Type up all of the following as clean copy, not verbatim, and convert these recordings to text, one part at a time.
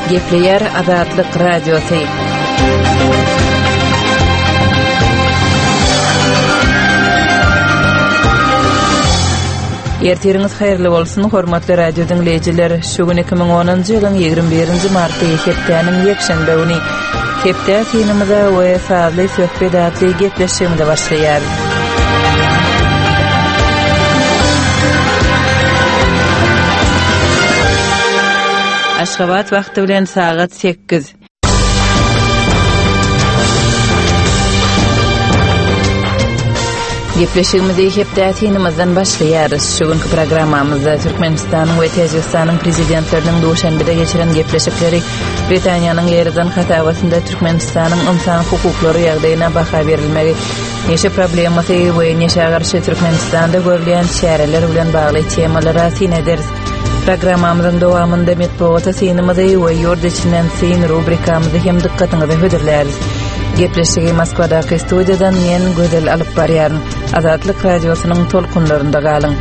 Gepleyer Azatlyk Radiosu. Ertiriniz hayırlı bolsun, hormatly radio dinleyijiler. Şu gün 2010-njy ýylyň 21-nji marty hepdeniň ýekşembe güni hepde synymyza we sazly söhbet atly gepleşigimde başlaýar. Aşgabat wagty bilen saat 8. Gepleşigimizde hepde synymyzdan başlaýarys. Şu günkü programmamyzda Türkmenistanyň we Täjikistanyň prezidentleriniň duşanbede geçiren gepleşikleri, Britaniýanyň ýerden hatawatynda Türkmenistanyň insan hukuklary ýagdaýyna baha berilmegi, neşe problemasy we neşe garşy Türkmenistanda görülen çäreler bilen bagly temalara synederiz. Programmamyzyň dowamynda metbuata synymyzy we ýurt içinden syn rubrikamyzy hem dikkatiňizi höderläris. Gepleşigi Moskvadaky studiýadan men Gözel alyp barýaryn. Azatlyk radiosynyň tolkunlarynda galyň.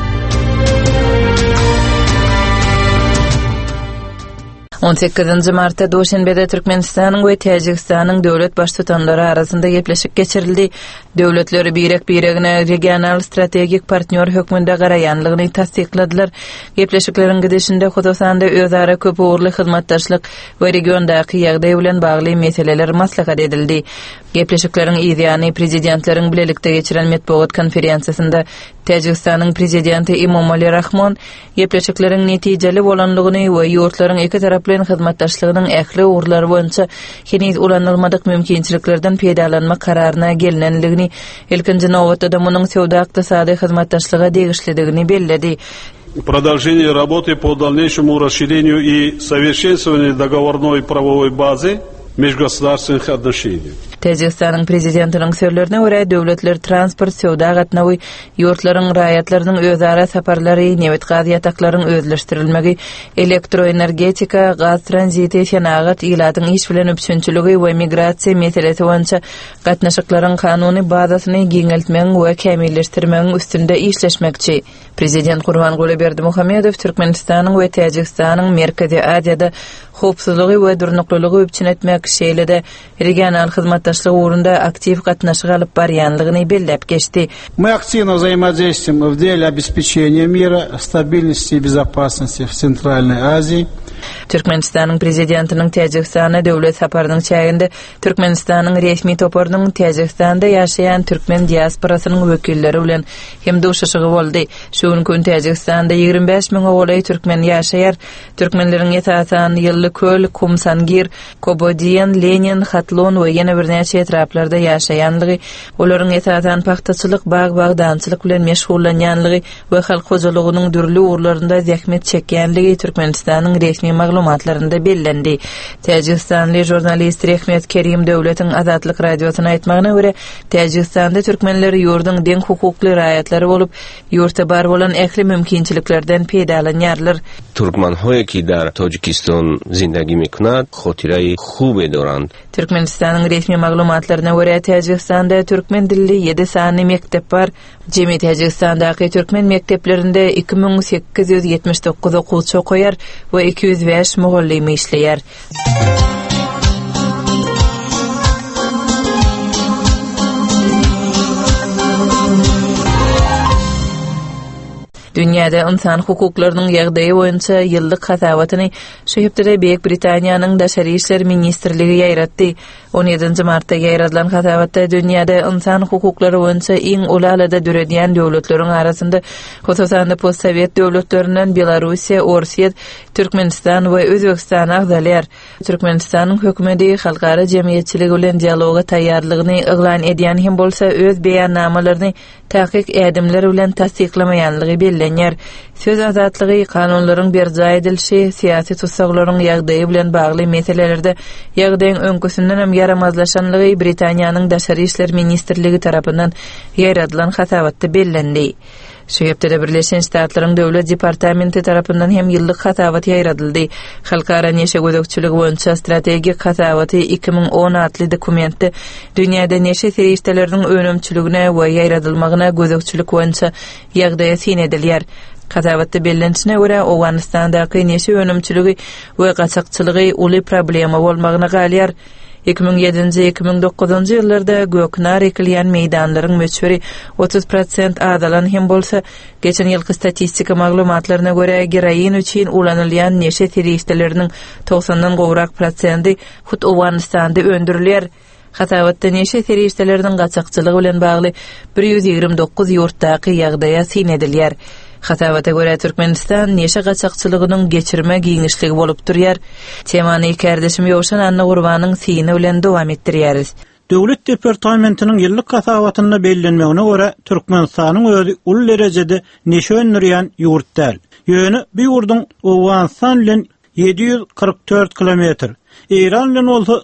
18 martda Duşanbede Türkmenistanyň we Täjikistanyň döwlet baştutanlary arasynda gepleşik geçirildi. Döwletleri biregine regional strategik partner hökmünde garaýanlygyny tasdikladylar. Gepleşikleriň gidişinde Hudosanda özara köp uğurly hyzmatdaşlyk we regiondaky ýagdaý bilen bagly meseleler maslahat edildi. Gepleşikleriň ýa-ni prezidentleriň bilelikde geçiren metbuat konferensiýasynda Täjikistanyň prezidenti Emomali Rahmon gepleşikleriň netijeli bolanlygyny we ýurtlaryň iki taraply hyzmatdaşlygynyň ähli uğurlary boýunça heniz ulanylmadyk mümkinçiliklerden peýdalanma kararyna gelinenligini, ilkinji nowatda da munyň sowda ykdysady hyzmatdaşlyga degişlidigini belledi. Продолжение работы по дальнейшему расширению и совершенствованию договорной правовой базы межгосударственных отношений. Täjikistanyň prezidentiniň sözlerine görä döwletler transport, sowda gatnawy, ýurtlaryň raýatlarynyň özara saparlary, newet gaz ýataklaryň özleşdirilmegi, elektroenergetika, gaz tranziti, şenagat ýylatyň iş bilen öpüşünçiligi we migrasiýa meselesi boýunça gatnaşyklaryň kanuny bazasyny giňeltmegi we kämilleşdirmegi üstünde işleşmekçi. Prezident Gurbanguly Berdimuhammedow Türkmenistanyň we Täjikistanyň Merkezi Aziýada howpsuzlygy we durnuklylygy öpçünetmek şeýlede regional hyzmatdaşlyk uğrunda aktiv gatnaşyk alyp barýanlygyny bellep geçdi. Мы активно взаимодействуем в деле обеспечения мира, стабильности и безопасности в Центральной Азии. Türkmenistanyň prezidentiniň Täjikistana döwlet saparynyň çäginde Türkmenistanyň resmi toparynyň Täjikistanda ýaşaýan türkmen diasporasynyň wekilleri bilen hem duşaşygy boldy. Şu gün Täjikistanda 25 000 oğlay türkmen ýaşaýar. Türkmenleriň ýetasan Ýyllyköl, Kumsangir, Kobodiýan, Lenin, Hatlon we ýene bir näçe etraplarda ýaşaýanlygy, olaryň ýetasan paxtaçylyk, bagdançylyk bilen meşgullanýanlygy we halk hojalygynyň dürli urlarynda zähmet çekýänligi Türkmenistanyň resmi maglumatlarynda bellendi. Täjikstanly jurnalist Rehmet Kerim döwletiň Azatlyk radiosyna aýtmagyna görä, Täjikstanda türkmenleri ýurdun deň hukukly raýatlary bolup, ýurtda bar bolan ähli mümkinçiliklerden peýdalanýarlar. Türkmen hoye ki dar Tojikiston zindagi miknad khotirayi khube dorand. Türkmenistanyň resmi maglumatlaryna görä Täjikstanda türkmen dilli 7 sany mektep bar. Jemi Täjikstandaky türkmen mekteplerinde 2879 okuwçy okuýar we 205 mugallim işleýär. Dünýäde insan hukuklarynyň ýagdaýy boýunça ýyllyk hatawatyny şu hepde Beýik Britaniýanyň Daşary işler ministrligi ýaýratdy. 17 martda ýaýradylan hatawatda dünýäde insan hukuklary boýunça iň ulalada döredýän döwletleriň arasynda Hososanda postsovet döwletlerinden Belarusiýa, Orsiýa, Türkmenistan we Özbekistan agzalýar. Türkmenistanyň hökümeti halkara jemgyýetçiligi bilen dialoga taýýarlygyny eglan edýän hem bolsa öz beýannamalaryny tahqiq edimleri bilen tasdiklamaýanlygy bellenýär. Söz azatlygy, kanunlaryň berja edilşi, syýasy tutsaglaryň ýagdaýy bilen bagly meselelerde ýagdaýyň öňküsünden hem yaramazlaşanlygy Britaniýanyň Daşary işler ministrligi tarapyndan ýaradylan hatawatda bellendi. Şu hepde Birleşen Ştatlaryň döwlet departamenti tarapyndan hem ýyllyk hatawat ýaýradyldy. Halkara neşe gözükçüligi boýunça strategik hatawaty 2010 adly dokumentde dünýäde neşe teristleriniň önümçiligine we ýaýradylmagyna gözükçülik boýunça ýagdaýa synedilýär. Hatabatda bellençine göre Awganistandaky neşe önümçüligi we gaçakçylygy uly problema bolmagyna galyar. 2007-2009 ýyllarda Göknar ekilýän meýdanlaryň möçberi 30% adalan hem bolsa, geçen ýylky statistika maglumatlaryna göre gerayin üçin ulanylýan neşe teristleriniň 90-dan gowrak prosenty hut Awganistanda öndürilýär. Hatabatda neşe teristleriniň gaçakçylygy bilen bagly 129 ýurtdaky ýagdaýa sinedilýär. Hatawata göre Türkmenistan neşe gaçakçylygynyň geçirme giňişligi bolup durýar. Temany kardeşim Ýowşan Anna Gurbanyň syny bilen dowam etdirýäris. Döwlet departamentiniň ýyllyk hasabatyna bellenmegine görä Türkmenistanyň özi ul derejede neşe önürýän ýurt däl. Ýöne bir ýurduň Awganistan bilen 744 kilometr, İran bilen bolsa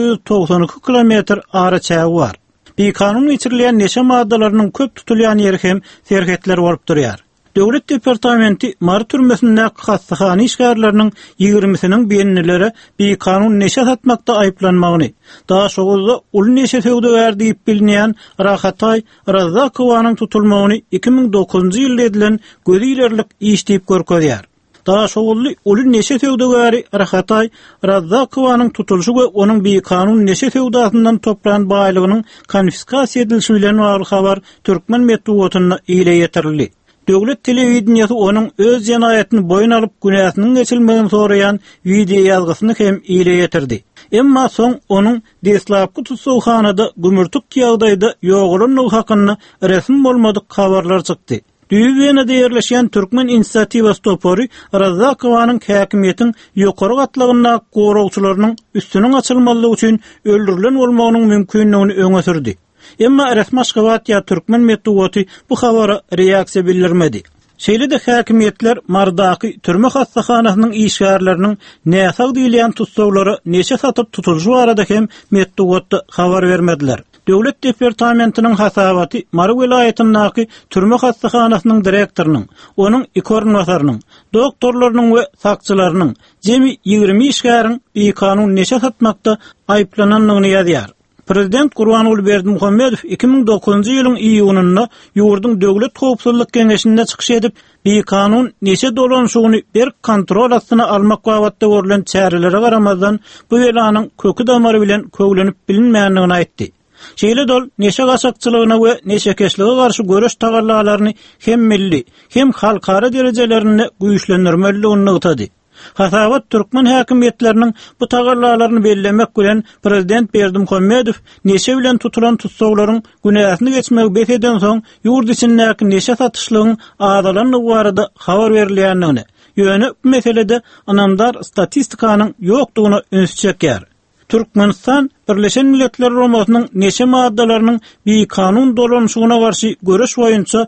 992 kilometr araçagy bar. Bir kanun geçirilen neşe maddalarynyň köp tutulýan ýeri hem serhetler bolup durýar. Döwlet departamenti Mart türmesinde hassahany işgärlerini 20-siniň beýenlilere bir kanun neşe satmakda aýplanmagyny, daha şoguzda ul neşe söwdegär diýip bilinýän Rahatay Razzakowanyň tutulmagyny 2009-njy ýylda edilen gözilerlik iş diýip görkezýär. Daha şoguzly ul neşe söwdegäri Rahatay Razzakowanyň tutulşy we onuň bir kanun neşe söwdasyndan toplanan baýlygynyň konfiskasiýa edilişi bilen bagly habar Türkmen medeniýetine ile ýetirildi. Döwlet telewizionyasy onuň öz janaýatyny boyun alyp günäsiniň geçilmegini soraýan video ýazgysyny hem ile ýetirdi. Emma soň onuň deslapky tutsawhanada gümürtük ýagdaýda ýoğulanyň hakyny resmi bolmadyk habarlar çykdy. Düýbenede ýerleşýän Türkmen inisiatiwasy topory Razzakowanyň häkimiýetiň ýokary gatlagyna goragçylarynyň üstüniň açylmalygy üçin öldürilen bolmagynyň mümkinligini öňe sürdi. Emma resmi Aşgabat ýa Türkmen medeniýeti bu habara reaksiýa bildirmedi. Şeýle-de häkimiýetler Mardaky türme hassahanasynyň işgärleriniň näsag diýilýän tutsawlary neçe satyp tutulýy barada hem medeniýetde habar bermediler. Döwlet departamentiniň hasabaty Mar vilayatynyň türme hassahanasynyň direktorynyň, onuň iki ornwasarynyň, doktorlarynyň we sakçylarynyň jemi 20 işgäriň bir kanun neşe satmakda aýplananlygyny ýazýar. Prezident Gurbanuly Berdimuhammedow 2009-njy ýylyň iýunynda ýurdun döwlet howpsuzlyk kengeşinde çykyş edip, bir kanun neşe dolanşygyny bir kontrol astyna almak wagtda görülen çärelere garamazdan bu elanyň kökü damary bilen köglenip bilinmeýändigini aýtdy. Şeýle dol neşe gaçakçylygyna we neşekeşlige garşy göreş tagallalaryny hem milli, hem halkara derejelerini güýçlendirmeligini ýetdi. Hasabat Türkmen häkimiýetleriniň bu tagallalaryny bellemek bilen Prezident Berdimuhammedow neşe bilen tutulan tutsawlaryň günäsini geçmegi beteden soň ýurt içindäki neşe satyşlygyň azalanyny barada habar berilýändigini, ýöne bu meselede anamdar statistikanyň ýokdugyna üns çekýär. Türkmenistan Birleşen Milletler Romasynyň neşe maddalarynyň bir kanun dolanşygyna garşy göreş boýunça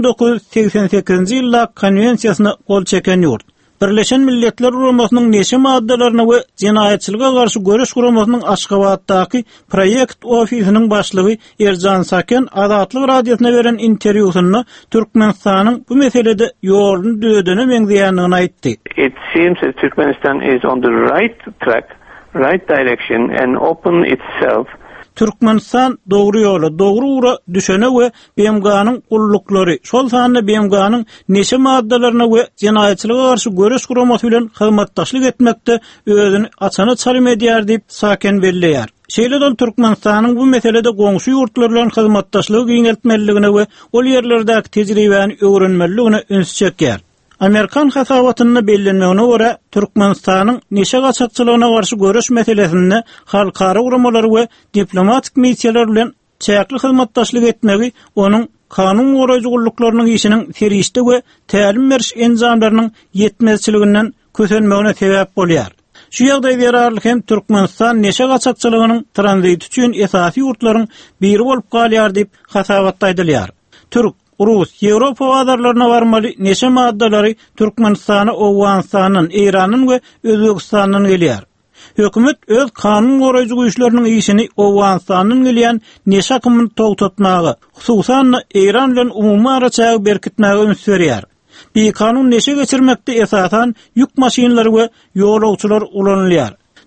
1988-nji ýylda konwensiýasyna gol çeken ýurt. Birleşen Milletler Romasynyň neşe maddalaryna we jinaýatçylyga garşy göreş guramasynyň Aşgabatdaky proýekt ofisiniň başlygy Erjan Saken Azatlyk radiosyna beren interwýusynda Türkmenistanyň bu meselede ýoluny düzedene meňzeýändigini aýtdy. It seems that Turkmenistan is on the right track, right direction and open itself. Türkmenistan dogry ýola, dogry ura düşene we BMG'nyň gullukları, şol sanyny BMG'nyň neşe maddalaryna we jinaýatçylyga garşy göreş guramasy bilen hyzmatdaşlyk etmekde özüni açana çarym edýär diýip Saken belleýär. Şeýle-de Türkmenistanyň bu meselede goňşy ýurtlar bilen hyzmatdaşlygy giňeltmeligine we ol ýerlerdäki tejribäni öwrenmeligine üns çekýär. Amerikan hasabatyny bellenmegine görä Türkmenistanyň neşe gaçakçylygyna garşy göreş meselesinde halkara guramalar we diplomatik missiýalar bilen çäkli hyzmatdaşlyk etmegi onuň kanun goraýjylyklarynyň işiniň serişde we tälim beriş enjamlarynyň ýetmezçiliginden kösenmegine sebäp bolýar. Şu ýagdaýda ýararlyk hem Türkmenistan neşe gaçakçylygynyň tranzit üçin esasy ýurtlaryň biri bolup galýar diýip hasabatda aýdylýar. Türk, Rus, Ýewropa wagdarlaryna barmaly neşe maddalary Türkmenistana, Awganistanyň, Iranyň we Özbegistanyň gelýär. Hökümet öz kanun goraýjy güýçleriniň işini Awganistanyň gelýän neşe akymy togtatmagy, hususan İran bilen umumy araçagy berkitmäge üns berýär. Bir kanun neşe geçirmekde esasan yük maşinleri we ýolagçylar ulanylýar.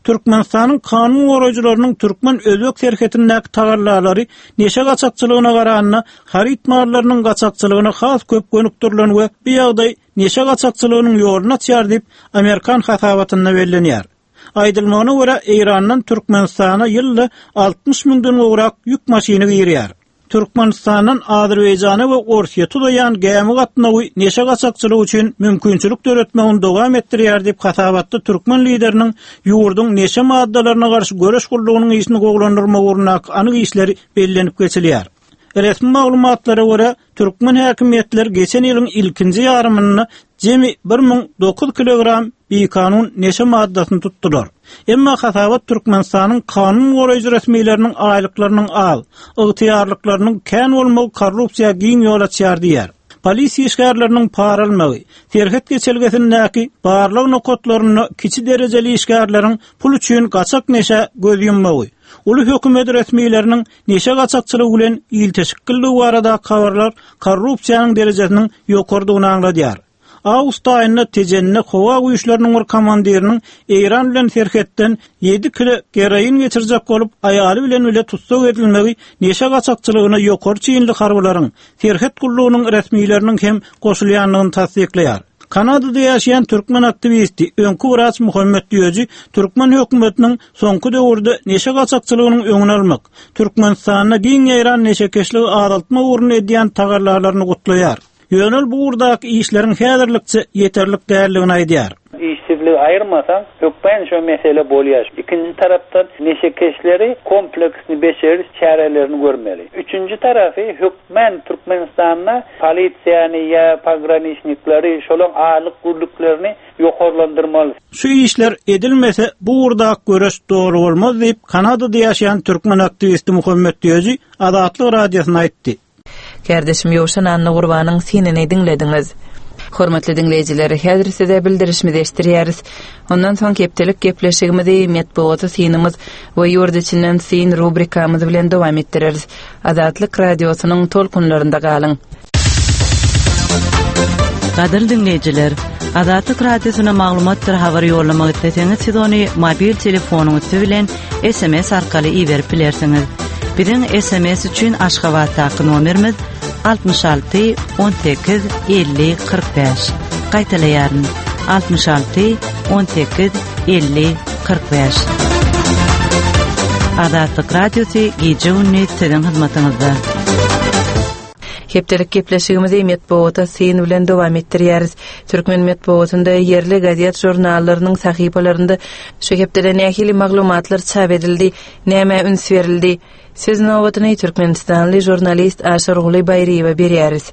Türkmenistanyň kanun goraýjylarynyň türkmen özbek serhetindäki tagarlalary neşe gaçakçylygyna garanyna harit mallarynyň gaçakçylygyna has köp gönükdirlen we bu ýagdaý neşe gaçakçylygynyň ýoluna açýar diýip Amerikan hasabatyna bellenýär. Aýdylmagyna görä Eýrandan Türkmenistana ýylda 60 000-den gowrak ýük maşyny girýär. Türkmenistan'dan Azerbaycan'a ve Orsiya tudayan gämi gatnawy neşe gaçakçylygy üçin mümkinçilik döretmegini dowam etdirýär diýip hasabatda türkmen lideriniň ýurduň neşe maddalaryna garşy göreş gullugynyň ýysyny goglandyrma ugruna anyk işleri bellenip geçilýär. Resmi maglumatlara göre türkmen häkimetleri geçen ýylyň ilkinji ýarymyny jemi 1009 kilogram kanun neşe maddasyny tutdular. Emma hasabat Türkmenistanyň kanun goraýjy resmiýetleriniň aýlyklarynyň az, ygtyýarlyklarynyň kän bolmagy korrupsiýa giň ýol açýar diýär. Polisiýa işgärleriniň para almagy, serhet geçelgesindäki barlyk nokatlaryny kiçi derejeli işgärleriň pul üçin gaçak neşe göz yummagy, uly hökümet resmiýetleriniň neşe gaçakçylygy bilen ilteşikilligi barada habarlar korrupsiýanyň derejesiniň ýokardygyny aňladýar. Ağustos ayında tejenne hova güýçleriniň bir komandiriniň Eýran bilen serhetden 7 kilo heroin geçirjek bolup aýaly bilen bile tutsak edilmegi neşe gaçakçylygyna ýokary çeýinli harbalaryň serhet gullugynyň resmiýetleriniň hem goşulýanlygyny tasdikleýär. Kanadada ýaşaýan türkmen aktivisti öňkü wraç Muhammed Diýöji türkmen hökümetiniň soňky döwürde neşe gaçakçylygynyň öňüni almak, Türkmenistanyna giň ýaýran neşekeşligi azaltma ugruna edýän tagarlaryny gutlaýar. Yönel bu urdak işlerin häzirlikçe yeterlik däldigini aýdýar. İşsizliği ayırmasan hökmen şu mesele bolýar. İkinci tarapdan neşekeşleri kompleksni beşeriş çarelerini görmeli. Üçüncü tarafı hökmen Türkmenistan'a polisiýany ýa pograniçnikleri şolaň aýlyk gurluklarını ýokarlandyrmaly. Şu işler edilmese bu urdak göreş dogry bolmaz diýip Kanadada ýaşaýan türkmen aktivisti Muhammed Diýöji Azatlyk radiosyna aýtdy. Kardeşim Ýowşan Anna Gurbanyň sinini dinlediňiz. Hormatly dinleýijiler, häzir size bildirişmi eşdirýäris. Ondan soň kepdelik gepleşigimizi medeniýet sinimiz we ýurt içinden sin rubrikamyz bilen dowam etdireriz. Azatlyk radiosynyň tolkunlarynda galyň. Gadyr dinleýijiler, Azatlyk radiosyna maglumat habar ýollamak isleseňiz siz ony mobil telefonuňyz bilen SMS arkaly iýerip bilersiňiz. Birin SMS üçün Aşgabatdaky nomerimiz 66 18 50 45. Gaýtalaýaryn 66 18 50 45. Azatlyk radiosy gije gündüz sizin hyzmatyňyzda. Hepdelik gepleşigimizi medeniýet sin bilen dowam etdirýäris. Türkmen medeniýetinde yerli gazet jurnallarynyň sahypalarynda şu hepdede nähili maglumatlar çap edildi, näme üns berildi. Siz nowatyny Türkmenistanly jurnalist Aşar Guly Bayriýewe berýäris.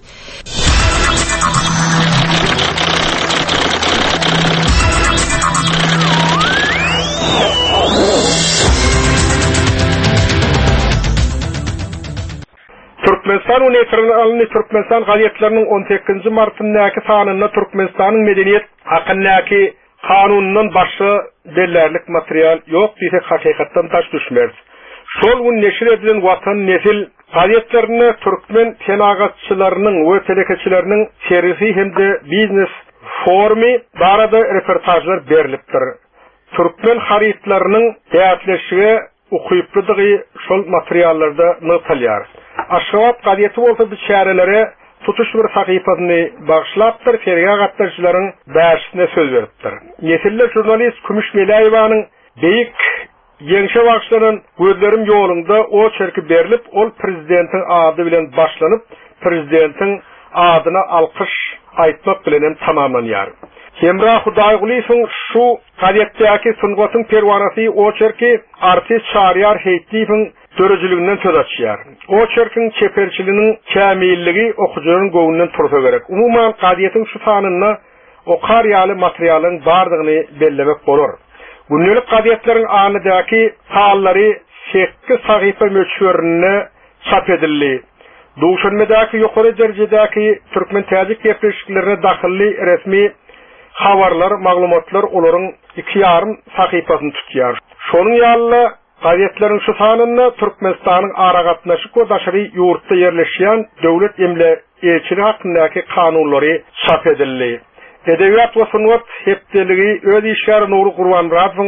Türkmenistan Universal Türkmenistan gazetleriniň 18-nji martyndaky sanyna Türkmenistanyň medeniýet hakyndaky kanunynyň başy dellerlik material ýok diýsek hakykatdan taş düşmez. Şol gün neşir edilen Watan Nesil gazetlerini Türkmen tenagatçylarynyň we telekeçileriniň serisi hemde biznes formy barada reportajlar berilipdir. Türkmen haritlarynyň täsirleşigi ukyplydygy şol materiallarda nytalýar. Aşgabat gazeti bolsa bu çärelere tutuş bir sahypasyny bagşlapdyr, ferga gatnaşçylaryň därsine söz beripdir. Nesiller jurnalist Kümüş Melaýewanyň beýik ýeňşe bagşlanan gözlerim ýolunda o çerki berilip, ol prezidentiň ady bilen başlanyp, prezidentiň adyna alkyş aýtmak bilen tamamlanýar. Hemra Hudaýgulyň şu gazetdäki sungatyň perwanasy o çerki artist Şahryar Heytdiýewiň törejiliginden söz açýar. O çerkin çeperçiliginiň kämilligi okujaryň göwünden tursa gerek. Umuman gazetin şu sanyna okar ýaly materialyň bardygyny bellemek bolar. Gündelik gazetleriň anydaky sallary 8 sahypa möçberine çap edildi. Duşanmadaky ýokary derejedäki türkmen täzik gepleşiklerine dahilli resmi habarlar, maglumatlar olaryň 2,5 sahypasyny tutýar. Şonuň ýaly gazetlerin şu sanyna Türkmenistanyň ara gatnaşyk we daşary ýurtda ýerleşýän döwlet emle elçili hakyndaky kanunlary çap edildi. Edebiýat we sungat hepdeligi öz işgär Nuri Gurbanradowyň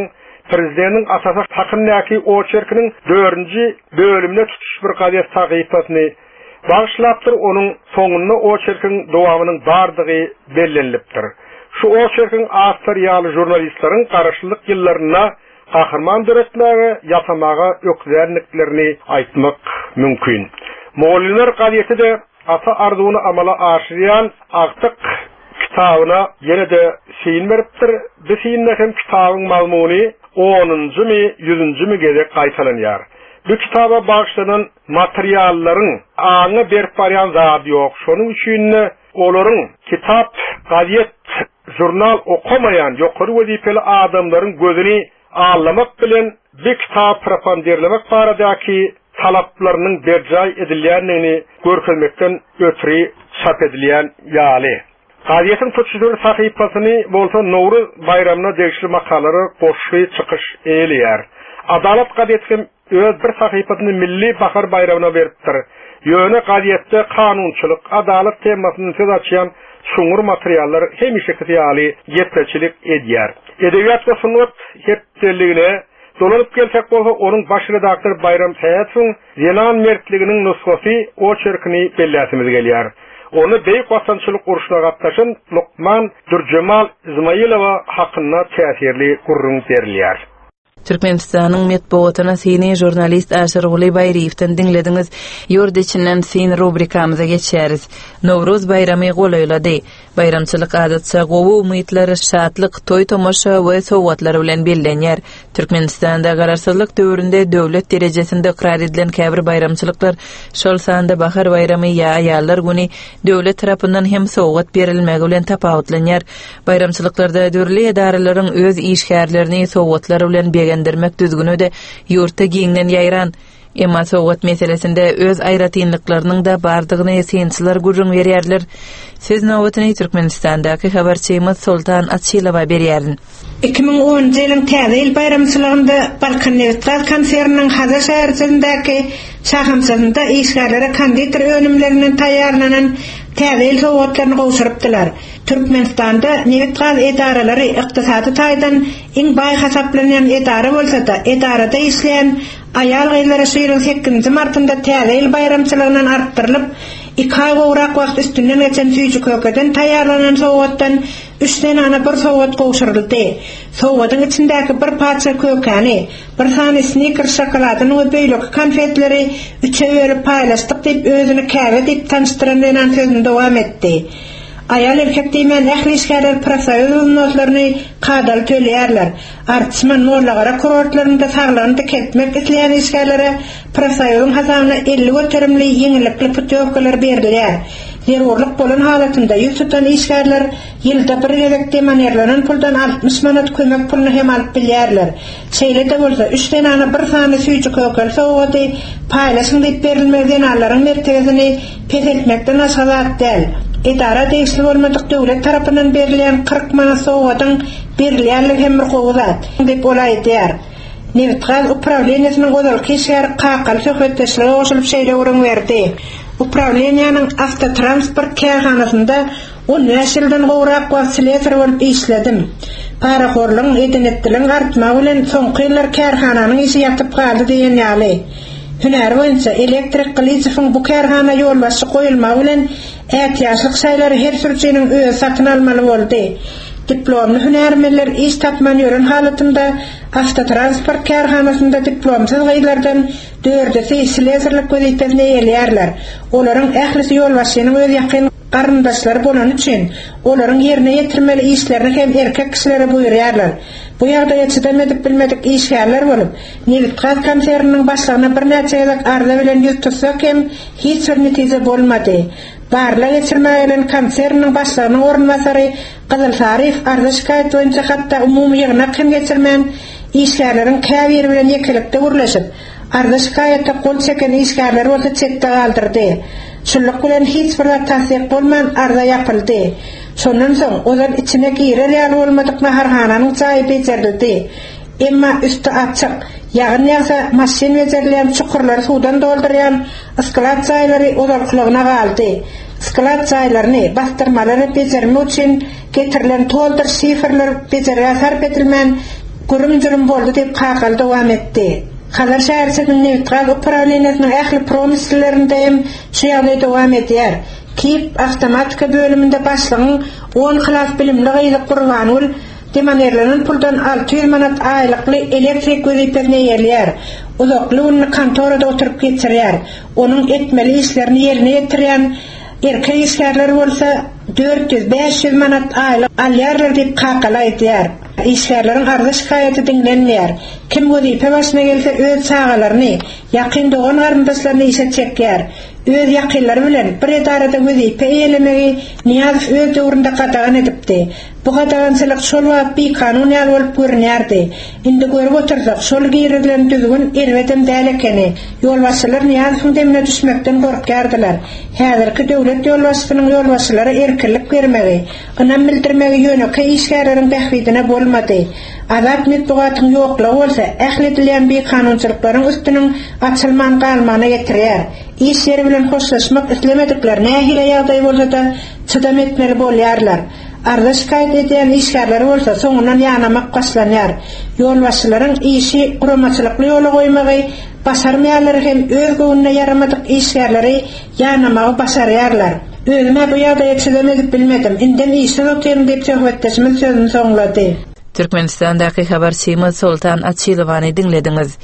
Prezidentin asasy hakyndaky oçerkiniň 4-nji bölümine tutuş bir gadet sahypasyny bağışlapdyr. Onuň soňunda oçerkiniň dowamynyň bardygy bellenlipdir. Şu oçerkiň awstriýaly jurnalistlaryň garaşlyk ýyllaryna kahraman döretmäge, ýapamaga ökdärliklerini aýtmak mümkin. Moğollar gadeti de ata arzuwuny amala aşyrýan Agtyk kitabyna ýene de şeýin beripdir. Bu şeýinde hem kitabyň mazmuny 10-njy 100-njy gezek gaýtalanýar. Bu kitaba bagşlanan materiallaryň aňy berip barýan zady ýok. Şonuň üçin olaryň kitap, gadet, jurnal okumayan ýokary wezipeli adamlaryň gözüni ağlamak bilen bir kitap propagandalaymak baradaky talaplarynyň berjay edilýänini görkezmekden ötürü çap edilýän ýaly. Gazetin tutuşdurly sahypasyny bolsa Nowruz bayramyna degişli makalary goşgy çykyş eýleýär. Adalat gazeti öz bir sahypasyny milli bahar bayramyna beripdir. Ýöne gazetde kanunçylyk, adalat temasyny söz açýan şuňur materiallar hemişe ýaly ýetmeçilik edýär. Edebiýat we sunat hepdeligine dolanyp gelsek bolsa, onuň baş redaktor Bayram Saýatyň Zenan mertliginiň nusgasy oçerkini belläsimiz gelýär. Onu beýik watançylyk uruşuna gatnaşan Lukman Durjemal Izmaýylowa hakynda täsirli gurrun berilýär. Türkmenistanyň medeniýetine seni jurnalist Aşyr Guly Baýryewden dinlediňiz. Ýurt içinden sen rubrikamyza geçeriz. Nowruz bayramy golaýlady. Bayramçylyk adatça gowy umytlar, şatlyk, toý tomaşa we sowgatlar bilen bellenýär. Türkmenistanda gararsızlyk döwründe döwlet derejesinde ikrar edilen käbir bayramçylyklar şol sanda bahar bayramy ýa aýallar güni döwlet tarapyndan hem sowgat berilmegi bilen tapawutlanýar. Bayramçylyklarda dörli edaralaryň öz işgärlerini sowgatlar bilen begendirmek düzgünü de ýurtda giňden ýaýran. Emma sowgat meselesinde öz aýratynlyklarynyň da bardygyny sençiler gurrun berýärler. Siz nowatny Türkmenistandaky habarçymyz Sultan Atçylowa berýärin. 2010 ýylyň täze ýyl bayramçylygynda Balkanewtlar konserniň Hazar şäherçilindäki şahamsynda işgärlere konditer önümlerinden taýýarlanan täze ýyl sowgatlaryny gowşurypdylar. Türkmenistanda Newitgal edaralary ykdysady taýdan iň baý hasaplanýan edara bolsa-da, edarada işleýän aýal gaýlary 8 martynda täze ýyl bayramçylygynyň artdyrylyp 2 ay gowrak wagt üstünden geçen süýçü kökeden taýýarlanan sowgatdan 3 ana bir sowgat gowşuruldy. Sowgatyň içindäki bir parça kökeni, bir sany sneaker şokoladyny we beýlek konfetleri 3-e bölüp paýlaşdyk diýip özüni käbe diýip tanıştyran sözüni dowam etdi. Ayal erkek diýmen ähli işgärler professional notlaryny kadal töleýärler. Artysman norlagara kurortlarynda saglanyp ketmek isleýän işgärlere professional hasabyna 50 göterimli ýeňilikli putyovkalar berilýär. Zerurlyk bolan halatynda ýük tutan işgärler ýylda bir gezekde manerlanan puldan 60 manat kömek puluny hem alyp bilýärler. Şeýle-de bolsa 3 ana bir sany süýçü kökel sowgaty paýlaşyň diýip berilmegden allaryň mertebesini pesetmekden aşağı däl. Edara degişli bolmadyk döwlet tarapyndan berilýän 40 manat sowgatyň berilýänligi hem bir gowzat diýip olaýdýar. Newitgal upravleniýasynyň godalky işgär kakal söhbetdeşlige goşulyp şeýle urun berdi. Upravleniýanyň avtotransport kärhanasynda 10 ýyldan gowrak wagt sleter bolup işledim. Paraxorlyň edenetdiligiň artmagy bilen soňky ýyllar kärhananyň işi ýatyp galdy diýen ýaly. Hünär boýunça elektrik glyzyfyň bu kärhana ýolbaşy goýulmagy bilen ätýaşlyk şaýlary her sürücüniň öýe satyn almaly boldy. Diplomly hünärmenler iş tapman ýören halatynda avtotransport kärhanasynda diplomsyz gaýlardan 4-si sleterlik wezipesine eýelýärler. Olaryň ählisi ýolbaşynyň öz ýakyn garyndaşlary bolan üçin olaryň ýerine ýetirmeli işlerini hem erkek kişilere buýurýarlar. Bu ýagdaýa çydam edip bilmedik işgärler bolup, Newitgal konserniň başlygyna bir näçe ýyllyk arda bilen ýüz tutsak hem hiç bir netije bolmady. Barla geçirmälen konserniň başlygynyň ornbasary Gyzyl Şaryf arda şikaýet boýunça hatda umumy ýygyna kim geçirmän işgärleriň käbiri bilen ýekelikde gurlaşyp, arda şikaýetde gol çeken işgärler bolsa çekde galdyrdy. Şunluk bilen hiç bir tasdik bolman arda ýapyldy. Şondan soň olar içine girýär bolmadyk maharhananyň çaýy bejerildi. Emma üstü açyk, ýagny ýagsa maşin bejerilýän çukurlary suwdan doldurýan ısklat çaýlary olarlygyna galdy. Isklat çaýlaryny bastyrmalary bejermek üçin getirilen toldur şifrler bejerýär sarp edilmän gurumdurum boldy diýip kakal dowam etdi. Hazır şäherçinin Newtral upravleniýasynyň ähli promislerindem şeýle dowam edýär. Kip avtomatika bölümünde başlygyň 10 hylaf bilimli gyýlyk Gurbanyl demanerleriň puldan 600 manat aýlykly elektrik gözeýperini ýerler. Uzakly uny kontorada oturup geçirýär. Onuň etmeli işlerini ýerine ýetirýän erkek işgärler bolsa 400-500 manat aýlyk alýarlar diýip kakala edýär. İşgärleriň ardy şikaýaty dinlenmeýär. Kim gözeýpe başyna gelse öz çagalaryny, ýakyn dogan garyndaşlaryny işe çekýär. Öz ýakynlary bilen bir edarada gözeýpe eýlemegi Niýazow öz döwründe gadagan edipdi. Bu gadagançylyk şol wagt bir kanun ýaly bolup görünýärdi. Indi görüp otursak şol giýrilen düzgün erwedem däl ekeni. Ýolbaşçylar Niýazowyň demine düşmekden gorkýardylar. Häzirki döwlet ýolbaşçynyň ýolbaşçylary erkinlik bermegi, ynam bildirmegi ýöneki işgärleriň tähwidine bolmady. Azat netbugatyň ýoklugy bolsa, ähli edilen bir kanunçylyklaryň üstüniň açylman galmana getirýär. İş ýeri bilen hoşlaşmak islemedikler nähile ýagdaý bolsa-da çydam etmeli bolýarlar. Arda şikaýet edýän işgärler bolsa soňundan ýanamak başlanýar. Ýolbaşçylaryň işi guramaçylykly ýola goýmagy, başarmaýarlar hem öz göwnüne yaramadyk işgärleri ýanamagy başarýarlar. Özüme bu ýagdaýa çydam edip bilmedim. Indem işi okýarym diýip söhbetdeşimiz sözüni soňlady. Türkmenistan'daki habarçymyz Sultan Atçylowany dinlediňiz.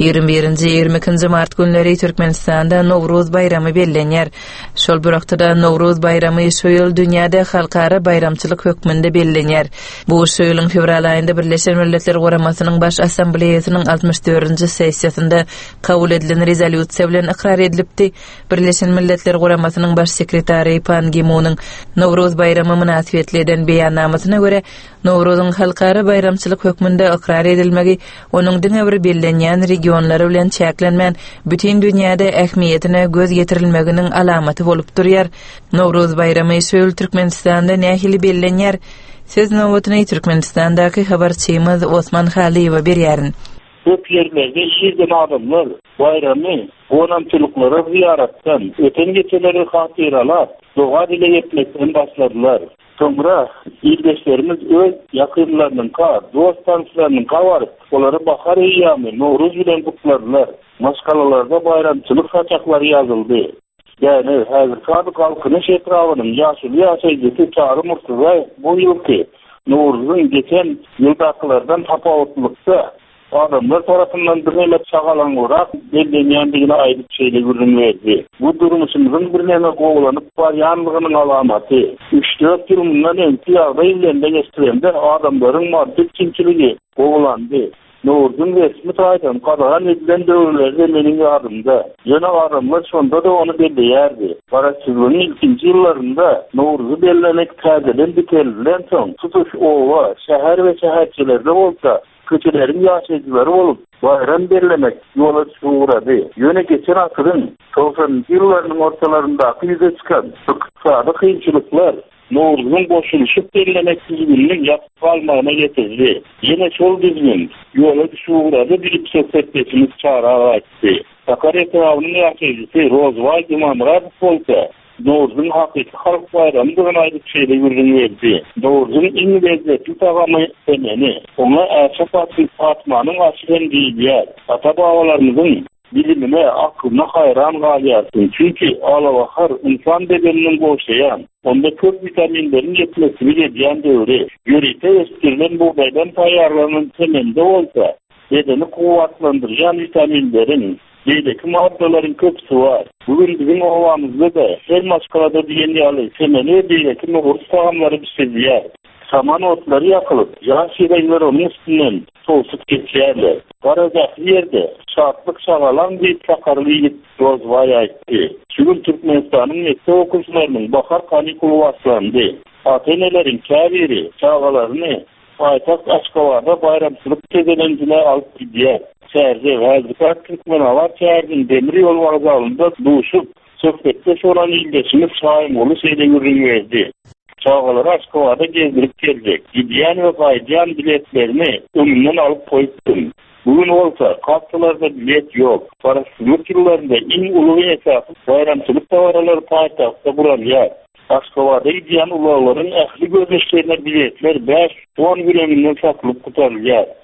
21-22 mart günleri Türkmenistan'da Nowruz bayramy bellenýär. Şol bir wagtda Nowruz bayramy şu ýyl dünýäde halkara bayramçylyk hökmünde bellenýär. Bu şu ýylyň fevral aýynda Birleşen Milletler Guramasynyň baş assambleýasynyň 64-nji sessiýasynda kabul edilen rezolýusiýa bilen ikrar edilipdi. Birleşen Milletler Guramasynyň baş sekretary Pan Ki-moonyň Nowruz bayramy münasibetli eden beýannamasyna görä Nowruzyň halkara bayramçylyk hökmünde ikrar edilmegi onuň diňe bir bellenýän regionlary bilen çäklenmän bütün dünýäde ähmiýetine göz getirilmeginiň alamaty bolup durýar. Nowruz bayramy şol Türkmenistanda nähili bellenýär. Söz nowbatyny Türkmenistandaky habarçymyz Osman Haliýew berýär. Köp ýerlerde ýerden adamlar bayramy gonamçylyklara ziyaratdan öten geçeleri hatyralar doga dile ýetmekden başladylar. Sonra ildeşlerimiz öz yakınlarının dostlarının varıp onları bakar eyyamı Nowruz bilen kutladılar. Maskalalarda bayramçılık saçakları yazıldı. Yani hazır kadı kalkınış etrafının yaşıl yaşayıcısı Çağrı Murtuzay bu yılki Nowruz'un geçen yıldaklardan tapavutluqta adamlar tarafından birneyle çağalan olarak bellenýändigine aýdyp şeýle görünýärdi. Bu durumumuzun birneme goýulanıp barýanlygynyň alamaty. 3-4 ýyldan öňki ýagdaý bilen geçirende adamlaryň maddi çinçiligi goýulandy. Nowruz'un resmi taýdan gadagan edilen döwürlerde meniň ýadymda. Ýöne adamlar şonda da onu belleýärdi. Paraçylygyň ilkinji ýyllarynda Nowruz'u bellemek täzeden bitirilden soň tutuş owa, şäher we şäherçilerde bolsa köçelerin yaşayıcıları olup bayram bellemek yola çıkuradı. Yöne geçen asırın 90'lı yıllarının ortalarında yüze çıkan iqtisadi kıyınçılıklar Nowruz'un boşuluşup bellemek düzgünlüğün yapıp kalmağına getirdi. Yine şol düzgün yola çıkuradı bilip söhbetleşimiz çağırağı açtı. Sakar etrafının yaşayıcısı Rozvay Dumamrad olsa Nowruz'un hakiki halk bayramıdığına aýdyp şeýle görünýärdi. Nowruz'un iň lezzetli tagamy emeni, ona Äşref Fatmanyň aşyren diýilýär. Ata-babalarymyzyň bilimine, akylyna haýran galýarsyn. Çünki alawahar insan bedenini goşaýan, onda köp vitaminlerin ýetmesini edýän döwri. Ýörite östürilen buğdaýdan taýýarlanan temelde bolsa, bedeni kuwatlandyrýan vitaminlerin Beýleki maddalaryň köpsi var. Bugün bizim ovamyzda da her maşgalada diýen ýaly temeli beýleki Nowruz tagamlary pişirilýär. Saman otlary ýakylyp, ýaş ýerekler onuň üstünden soğusup geçýärler. Garazak ýerde şatlyk şagalan diýip sakarly Rozvay aýtdy. Şuň Türkmenistanyň mekdep okuwçylarynyň bahar kanikulu başlandy. Ata-eneleriň käbiri çagalaryny paýtagt Aşgabatda bayramçylyk tezelenjine alyp gidýär. Şäherde wagtda Türkmenalar şäheriniň demir ýol wagtynda duşup söhbetde soran ildeşimiz Şahin olu şeýle görünýärdi. Çağalar Aşgabatda gezdirip geljek. Gidýän we gaýdýan biletlerini ömünden alyp goýdum. Bugün olsa kaptalarda bilet ýok. Paraçylyk ýyllarynda iň uly esasy bayramçylyk tawarlary paýtagtda buralýar. Aşgabatda gidýän ulaglaryň ähli gözleşlerine biletler 5-10 günlerinden satylyp tutarylýar.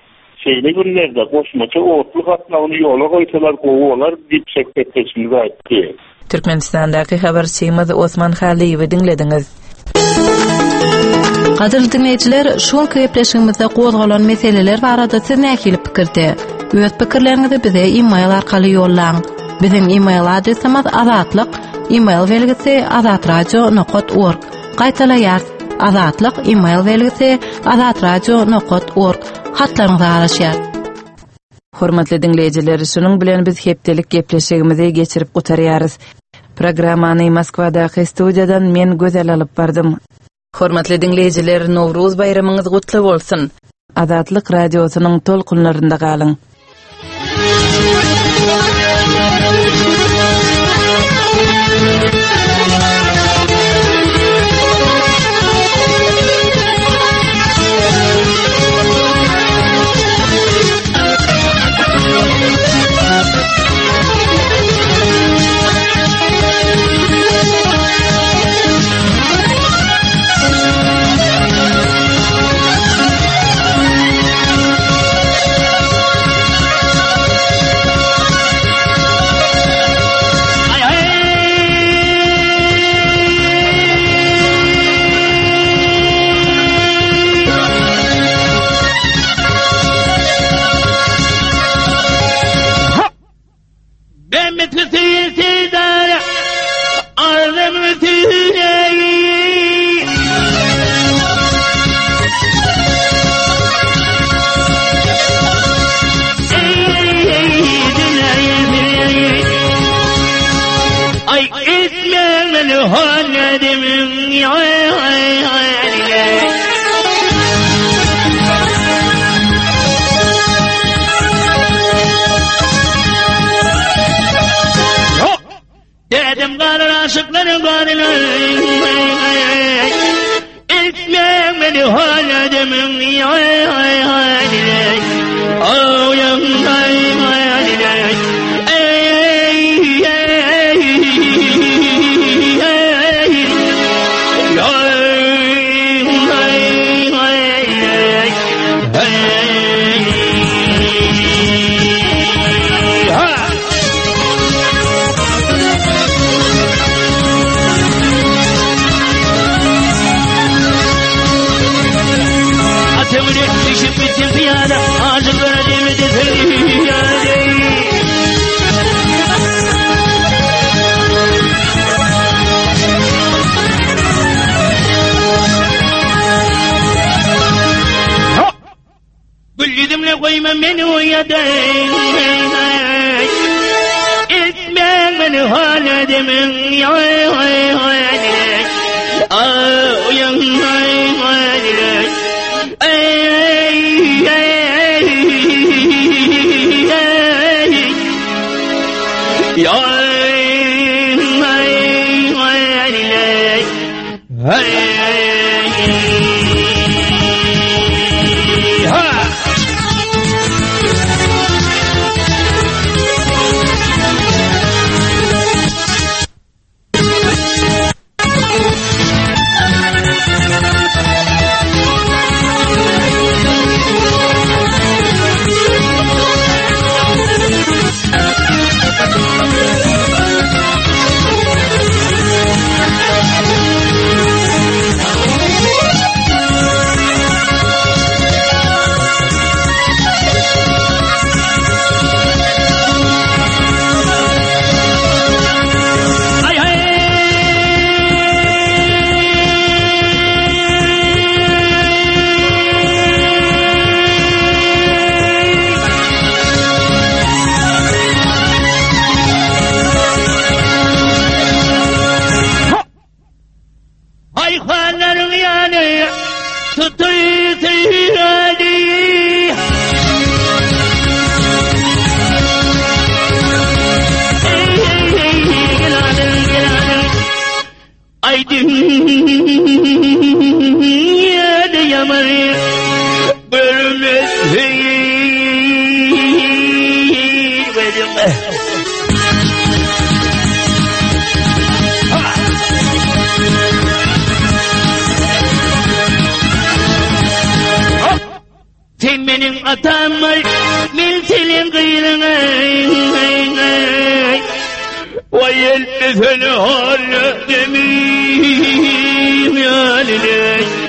şeyle günlerde koşmaça otlu katlawyny yola koysalar gowalar dipsek etkeçimiz aýtdy. Türkmenistandaky habarçymyz Osman Haliýewi dinlediniz. Gadyr dinleýijiler, şol köpleşigimizde gozgalan meseleler barada siz näkili pikirde? Öz pikirlerinizi bize e-mail arkaly ýollaň. Bizim e-mail adresimiz azatlyk, e-mail belgisi azatradio.org. Gaýtaýar, azatlyk e-mail belgisi azatradio.org. Hatlaryňyza araşýar. Hormatly dinleýijiler, şunuň bilen biz hepdelik gepleşigimizi geçirip gutarýarys. Programmany Moskwadaky studiýadan men gözel alyp bardym. Hormatly dinleýijiler, Nowruz bayramyňyz gutly bolsun. Azatlyk radiosynyň tolkunlarynda galyň. Sen benim atamay, men senin kıyırına. Vay el efendim hala demir yani.